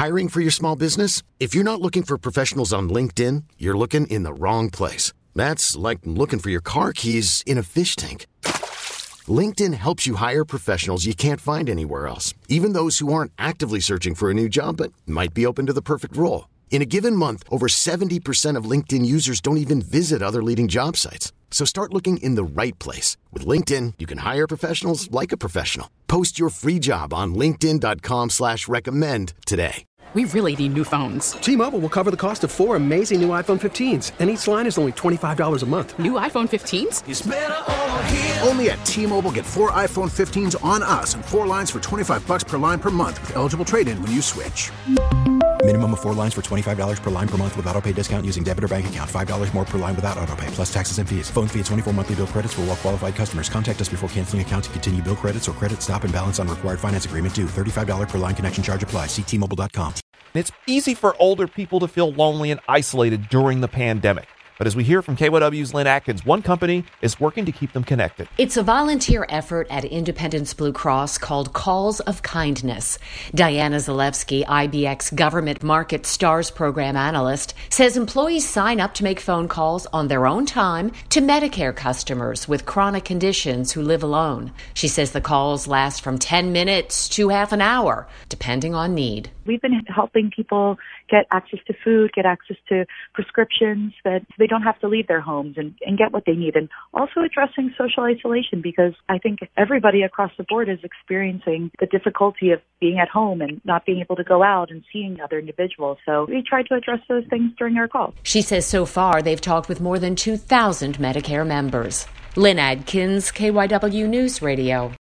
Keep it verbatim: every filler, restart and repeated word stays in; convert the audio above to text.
Hiring for your small business? If you're not looking for professionals on LinkedIn, you're looking in the wrong place. That's like looking for your car keys in a fish tank. LinkedIn helps you hire professionals you can't find anywhere else, even those who aren't actively searching for a new job but might be open to the perfect role. In a given month, over seventy percent of LinkedIn users don't even visit other leading job sites. So start looking in the right place. With LinkedIn, you can hire professionals like a professional. Post your free job on linkedin.com slash recommend today. We really need new phones. T-Mobile will cover the cost of four amazing new iPhone fifteens, and each line is only twenty-five dollars a month. New iPhone fifteens? It's better over here. Only at T-Mobile, get four iPhone fifteens on us and four lines for twenty-five dollars per line per month with eligible trade-in when you switch. Minimum of four lines for twenty-five dollars per line per month with autopay discount using debit or bank account. five dollars more per line without autopay, plus taxes and fees. Phone fee at twenty-four monthly bill credits for well-qualified customers. Contact us before canceling account to continue bill credits or credit stop and balance on required finance agreement due. thirty-five dollars per line connection charge applies. See T Mobile dot com. It's easy for older people to feel lonely and isolated during the pandemic. But as we hear from K Y W's Lynn Atkins, one company is working to keep them connected. It's a volunteer effort at Independence Blue Cross called Calls of Kindness. Diana Zalewski, I B X Government Market Stars Program Analyst, says employees sign up to make phone calls on their own time to Medicare customers with chronic conditions who live alone. She says the calls last from ten minutes to half an hour, depending on need. We've been helping people get access to food, get access to prescriptions, that they don't have to leave their homes and, and get what they need. And also addressing social isolation, because I think everybody across the board is experiencing the difficulty of being at home and not being able to go out and seeing other individuals. So we try to address those things during our calls. She says so far they've talked with more than two thousand Medicare members. Lynn Adkins, K Y W News Radio.